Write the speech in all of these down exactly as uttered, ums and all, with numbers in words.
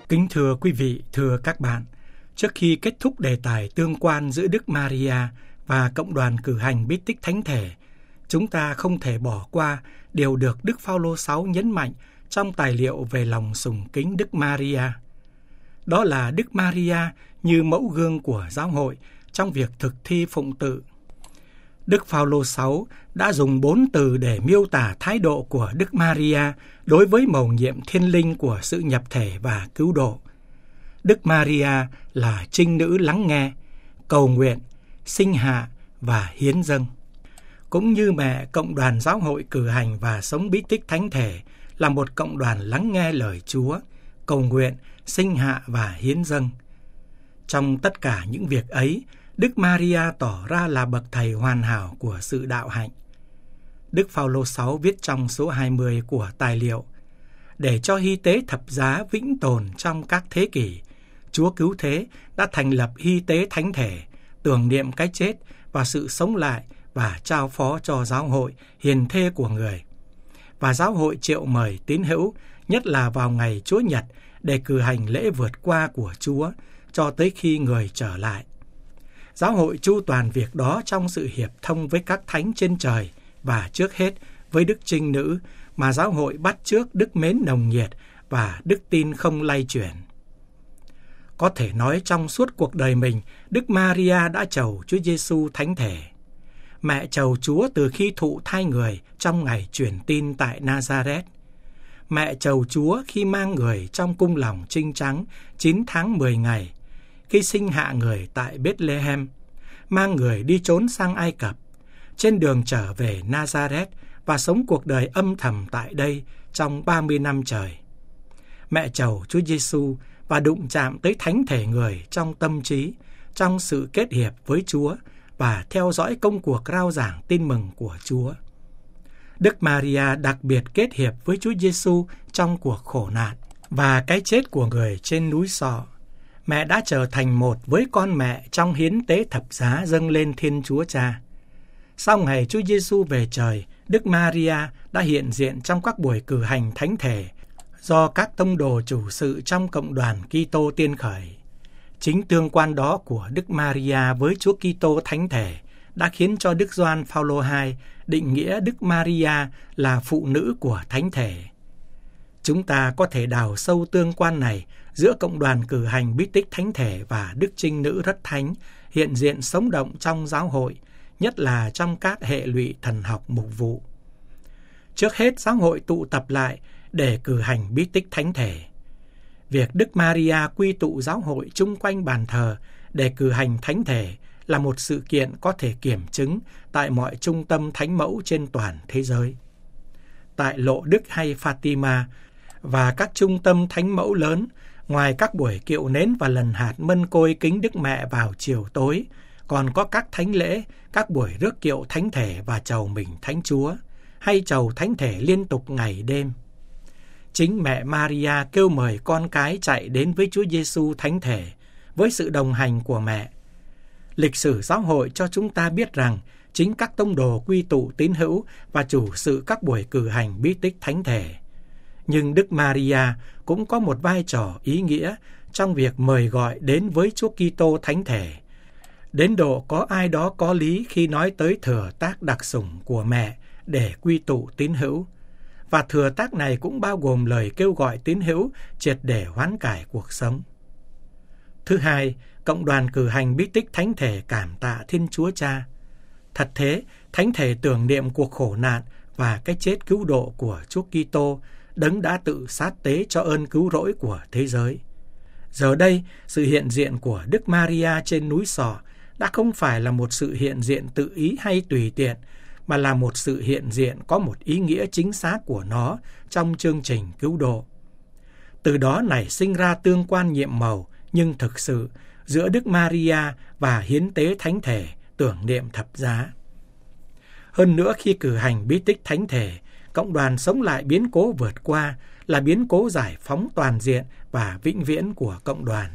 Kính thưa quý vị, thưa các bạn, trước khi kết thúc đề tài tương quan giữa Đức Maria và Cộng đoàn Cử hành Bí tích Thánh Thể, chúng ta không thể bỏ qua điều được Đức Phao-lô sáu nhấn mạnh trong tài liệu về lòng sùng kính Đức Maria. Đó là Đức Maria như mẫu gương của giáo hội trong việc thực thi phụng tự. Đức Phao-lô sáu đã dùng bốn từ để miêu tả thái độ của Đức Maria đối với mầu nhiệm thiên linh của sự nhập thể và cứu độ. Đức Maria là trinh nữ lắng nghe, cầu nguyện, sinh hạ và hiến dâng. Cũng như mẹ, cộng đoàn giáo hội cử hành và sống bí tích thánh thể là một cộng đoàn lắng nghe lời Chúa, cầu nguyện, sinh hạ và hiến dâng. Trong tất cả những việc ấy, Đức Maria tỏ ra là bậc thầy hoàn hảo của sự đạo hạnh. Đức Phao-lô sáu viết trong số hai mươi của tài liệu: để cho hy tế thập giá vĩnh tồn trong các thế kỷ, Chúa Cứu Thế đã thành lập hy tế thánh thể, tưởng niệm cái chết và sự sống lại và trao phó cho giáo hội hiền thê của người. Và giáo hội triệu mời tín hữu, nhất là vào ngày Chúa Nhật, để cử hành lễ vượt qua của Chúa cho tới khi người trở lại. Giáo hội chu toàn việc đó trong sự hiệp thông với các thánh trên trời và trước hết với Đức Trinh Nữ mà giáo hội bắt chước đức mến nồng nhiệt và đức tin không lay chuyển. Có thể nói trong suốt cuộc đời mình, Đức Maria đã chầu Chúa Giêsu thánh thể. Mẹ chầu Chúa từ khi thụ thai người trong ngày truyền tin tại Nazareth. Mẹ chầu Chúa khi mang người trong cung lòng trinh trắng chín tháng mười ngày, khi sinh hạ người tại Bethlehem, mang người đi trốn sang Ai Cập, trên đường trở về Nazareth và sống cuộc đời âm thầm tại đây trong ba mươi năm trời. Mẹ chầu Chúa Giêsu và đụng chạm tới thánh thể người trong tâm trí, trong sự kết hiệp với Chúa và theo dõi công cuộc rao giảng tin mừng của Chúa. Đức Maria đặc biệt kết hiệp với Chúa Giêsu trong cuộc khổ nạn và cái chết của người trên núi Sọ. Mẹ đã trở thành một với con mẹ trong hiến tế thập giá dâng lên Thiên Chúa Cha. Sau ngày Chúa Giêsu về trời, Đức Maria đã hiện diện trong các buổi cử hành thánh thể do các tông đồ chủ sự trong cộng đoàn Kitô tiên khởi. Chính tương quan đó của Đức Maria với Chúa Kitô thánh thể đã khiến cho Đức Gioan Phao-lô hai định nghĩa Đức Maria là phụ nữ của thánh thể. Chúng ta có thể đào sâu tương quan này giữa cộng đoàn cử hành bí tích thánh thể và Đức Trinh Nữ rất thánh hiện diện sống động trong giáo hội, nhất là trong các hệ lụy thần học mục vụ. Trước hết, giáo hội tụ tập lại để cử hành bí tích thánh thể. Việc Đức Maria quy tụ giáo hội chung quanh bàn thờ để cử hành thánh thể là một sự kiện có thể kiểm chứng tại mọi trung tâm thánh mẫu trên toàn thế giới. Tại Lộ Đức hay Fatima và các trung tâm thánh mẫu lớn, ngoài các buổi kiệu nến và lần hạt mân côi kính Đức Mẹ vào chiều tối, còn có các thánh lễ, các buổi rước kiệu thánh thể và chầu mình Thánh Chúa, hay chầu thánh thể liên tục ngày đêm. Chính mẹ Maria kêu mời con cái chạy đến với Chúa Giêsu thánh thể, với sự đồng hành của mẹ. Lịch sử giáo hội cho chúng ta biết rằng chính các tông đồ quy tụ tín hữu và chủ sự các buổi cử hành bí tích thánh thể. Nhưng Đức Maria cũng có một vai trò ý nghĩa trong việc mời gọi đến với Chúa Kitô thánh thể. Đến độ có ai đó có lý khi nói tới thừa tác đặc sủng của mẹ để quy tụ tín hữu. Và thừa tác này cũng bao gồm lời kêu gọi tín hữu triệt để hoán cải cuộc sống. Thứ hai, cộng đoàn cử hành bí tích thánh thể cảm tạ Thiên Chúa Cha. Thật thế, thánh thể tưởng niệm cuộc khổ nạn và cái chết cứu độ của Chúa Kitô, Đấng đã tự sát tế cho ơn cứu rỗi của thế giới. Giờ đây, sự hiện diện của Đức Maria trên núi Sọ đã không phải là một sự hiện diện tự ý hay tùy tiện, mà là một sự hiện diện có một ý nghĩa chính xác của nó trong chương trình cứu độ. Từ đó nảy sinh ra tương quan nhiệm màu nhưng thực sự giữa Đức Maria và hiến tế thánh thể tưởng niệm thập giá. Hơn nữa, khi cử hành bí tích thánh thể, cộng đoàn sống lại biến cố vượt qua là biến cố giải phóng toàn diện và vĩnh viễn của cộng đoàn.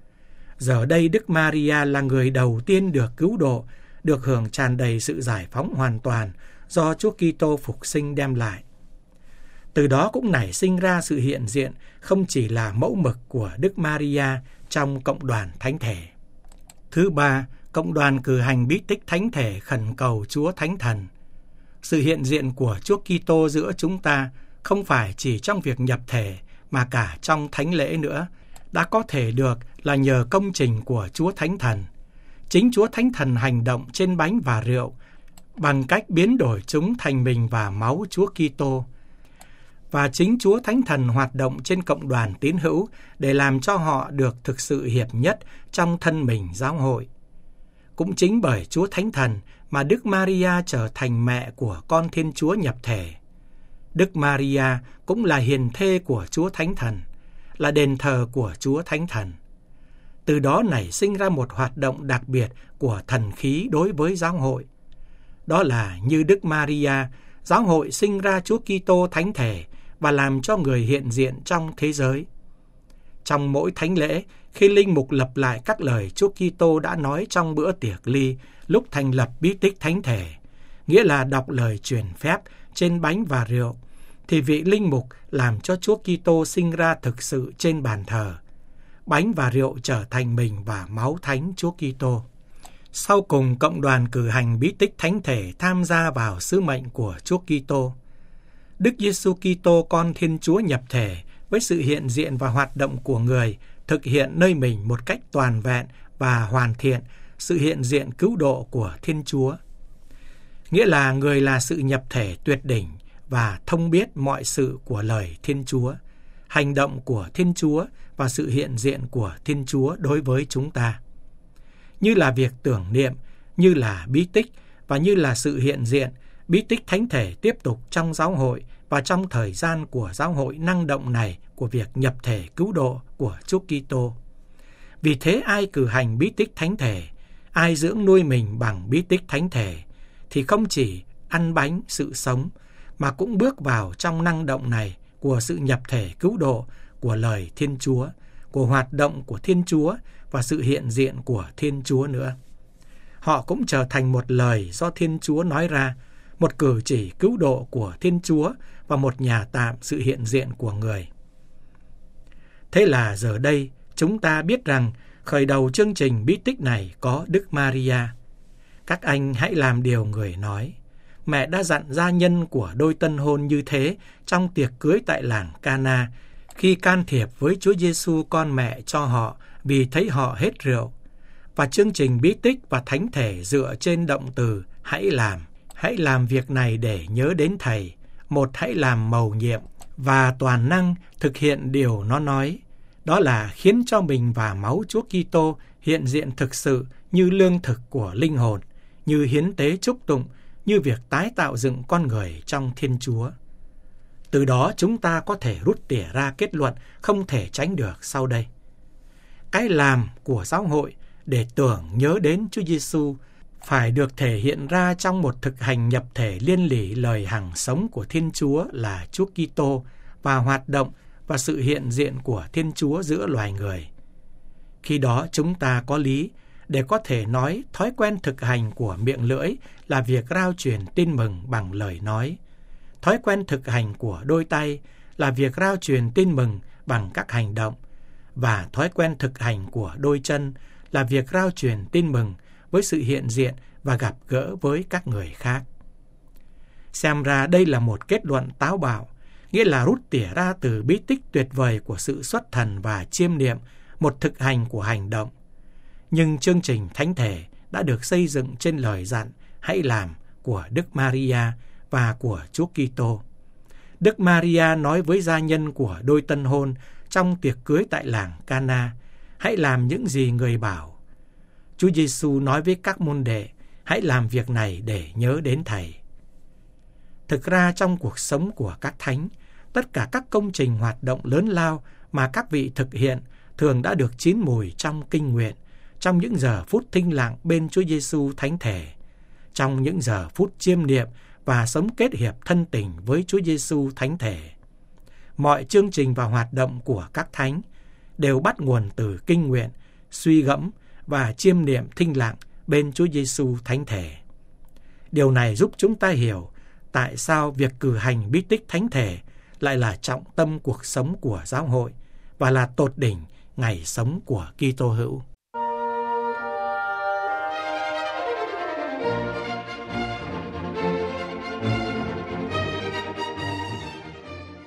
Giờ đây Đức Maria là người đầu tiên được cứu độ, được hưởng tràn đầy sự giải phóng hoàn toàn do Chúa Kitô phục sinh đem lại. Từ đó cũng nảy sinh ra sự hiện diện không chỉ là mẫu mực của Đức Maria trong cộng đoàn thánh thể. Thứ ba, cộng đoàn cử hành bí tích thánh thể khẩn cầu Chúa Thánh Thần. Sự hiện diện của Chúa Kitô giữa chúng ta không phải chỉ trong việc nhập thể mà cả trong thánh lễ nữa, đã có thể được là nhờ công trình của Chúa Thánh Thần. Chính Chúa Thánh Thần hành động trên bánh và rượu bằng cách biến đổi chúng thành mình và máu Chúa Kitô. Và chính Chúa Thánh Thần hoạt động trên cộng đoàn tín hữu để làm cho họ được thực sự hiệp nhất trong thân mình giáo hội. Cũng chính bởi Chúa Thánh Thần mà Đức Maria trở thành mẹ của con Thiên Chúa nhập thể. Đức Maria cũng là hiền thê của Chúa Thánh Thần, là đền thờ của Chúa Thánh Thần. Từ đó nảy sinh ra một hoạt động đặc biệt của thần khí đối với giáo hội. Đó là như Đức Maria, giáo hội sinh ra Chúa Kitô thánh thể và làm cho người hiện diện trong thế giới. Trong mỗi thánh lễ, khi linh mục lặp lại các lời Chúa Kitô đã nói trong bữa tiệc ly lúc thành lập bí tích thánh thể, nghĩa là đọc lời truyền phép trên bánh và rượu, thì vị linh mục làm cho Chúa Kitô sinh ra thực sự trên bàn thờ. Bánh và rượu trở thành mình và máu thánh Chúa Kitô. Sau cùng, cộng đoàn cử hành bí tích thánh thể tham gia vào sứ mệnh của Chúa Kitô. Đức Giêsu Kitô con Thiên Chúa nhập thể với sự hiện diện và hoạt động của người thực hiện nơi mình một cách toàn vẹn và hoàn thiện sự hiện diện cứu độ của Thiên Chúa. Nghĩa là người là sự nhập thể tuyệt đỉnh và thông biết mọi sự của lời Thiên Chúa, hành động của Thiên Chúa và sự hiện diện của Thiên Chúa đối với chúng ta. Như là việc tưởng niệm, như là bí tích và như là sự hiện diện, bí tích thánh thể tiếp tục trong giáo hội và trong thời gian của giáo hội năng động này của việc nhập thể cứu độ của Chúa Kitô. Vì thế ai cử hành bí tích thánh thể, ai dưỡng nuôi mình bằng bí tích thánh thể, thì không chỉ ăn bánh sự sống, mà cũng bước vào trong năng động này của sự nhập thể cứu độ của lời Thiên Chúa, của hoạt động của Thiên Chúa và sự hiện diện của Thiên Chúa nữa. Họ cũng trở thành một lời do Thiên Chúa nói ra, một cử chỉ cứu độ của Thiên Chúa và một nhà tạm sự hiện diện của người. Thế là giờ đây, chúng ta biết rằng khởi đầu chương trình bí tích này có Đức Maria. Các anh hãy làm điều người nói. Mẹ đã dặn gia nhân của đôi tân hôn như thế trong tiệc cưới tại làng Cana, khi can thiệp với Chúa Giêsu con mẹ cho họ vì thấy họ hết rượu. Và chương trình bí tích và thánh thể dựa trên động từ hãy làm. Hãy làm việc này để nhớ đến Thầy. Một hãy làm mầu nhiệm và toàn năng thực hiện điều nó nói. Đó là khiến cho mình và máu Chúa Kitô hiện diện thực sự như lương thực của linh hồn, như hiến tế chúc tụng, như việc tái tạo dựng con người trong Thiên Chúa. Từ đó chúng ta có thể rút tỉa ra kết luận không thể tránh được sau đây. Cái làm của giáo hội để tưởng nhớ đến Chúa Giêsu phải được thể hiện ra trong một thực hành nhập thể liên lỉ lời hằng sống của Thiên Chúa là Chúa Kitô và hoạt động và sự hiện diện của Thiên Chúa giữa loài người. Khi đó chúng ta có lý để có thể nói thói quen thực hành của miệng lưỡi là việc rao truyền tin mừng bằng lời nói. Thói quen thực hành của đôi tay là việc rao truyền tin mừng bằng các hành động. Và thói quen thực hành của đôi chân là việc rao truyền tin mừng với sự hiện diện và gặp gỡ với các người khác. Xem ra đây là một kết luận táo bạo, nghĩa là rút tỉa ra từ bí tích tuyệt vời của sự xuất thần và chiêm niệm, một thực hành của hành động. Nhưng chương trình thánh thể đã được xây dựng trên lời dặn hãy làm của Đức Maria và của Chúa Kitô. Đức Maria nói với gia nhân của đôi tân hôn trong tiệc cưới tại làng Cana, hãy làm những gì người bảo. Chúa Giêsu nói với các môn đệ, hãy làm việc này để nhớ đến Thầy. Thực ra trong cuộc sống của các thánh, tất cả các công trình hoạt động lớn lao mà các vị thực hiện thường đã được chín mùi trong kinh nguyện, trong những giờ phút thinh lặng bên Chúa Giêsu thánh thể, trong những giờ phút chiêm niệm và sống kết hiệp thân tình với Chúa Giêsu thánh thể. Mọi chương trình và hoạt động của các thánh đều bắt nguồn từ kinh nguyện, suy gẫm và chiêm niệm thinh lặng bên Chúa Giêsu thánh thể. Điều này giúp chúng ta hiểu tại sao việc cử hành bí tích thánh thể lại là trọng tâm cuộc sống của giáo hội và là tột đỉnh ngày sống của Kitô hữu.